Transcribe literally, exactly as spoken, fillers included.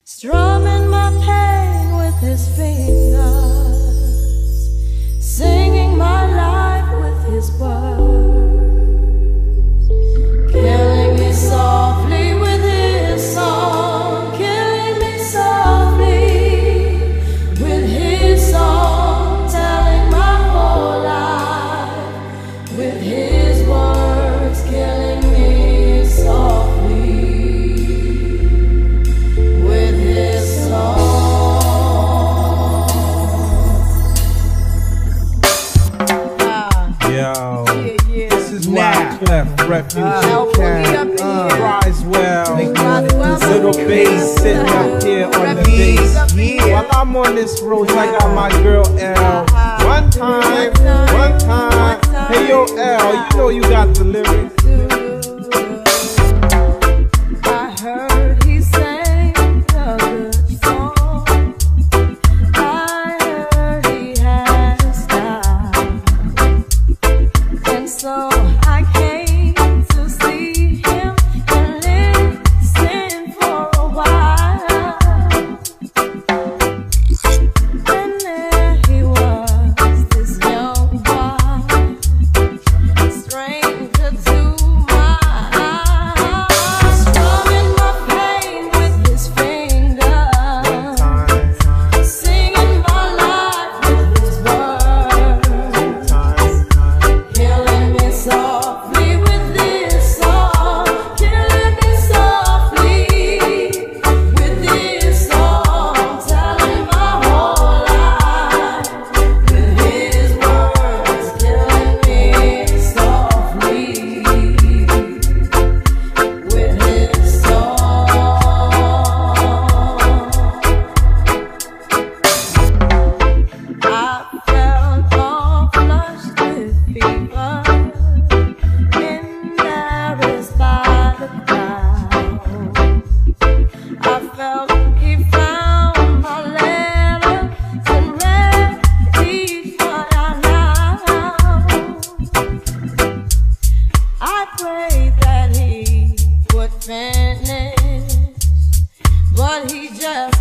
strumming my pain with his fingers, singing my life with his words, killing me softly with his song, killing me softly with his song, telling my whole life with his words, killing me softly. Yo, yeah, yeah. This is why Clef Refuge uh, can uh, rise well. Little bass sitting up here on the bass. Yeah. While I'm on this road, I got my girl L. One time, one time. Hey yo L, you know you got the lyrics. I heard he sang a good song. I heard he had a style. And so I came to see him and listen for a while. And there he was, this young boy, stranger to my eyes, strumming my pain with his fingers, singing my life with his words, killing me softly with this song, killing me softly with this song, telling my whole life with his words, killing me softly with his song. I felt all flushed with fever, embarrassed by the crowd. I felt he found my letter and read each one out loud. I prayed that he would finish, but he just